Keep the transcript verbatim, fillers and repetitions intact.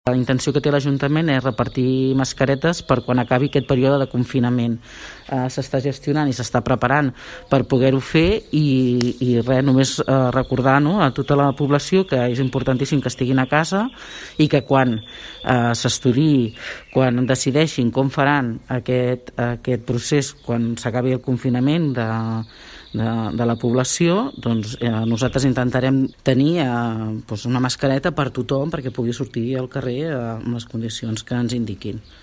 La intenció que té l'Ajuntament és repartir mascaretes per quan acabi aquest període de confinament. Eh, s'està gestionant i s'està preparant per poder-ho fer i, i res, només eh, recordar, no, a tota la població que és importantíssim que estiguin a casa i que quan eh, s'estudiï, quan decideixin com faran aquest, aquest procés, quan s'acabi el confinament de De, de la població, doncs eh, nosaltres intentarem tenir eh, doncs una mascareta per tothom perquè pugui sortir al carrer eh, amb les condicions que ens indiquin.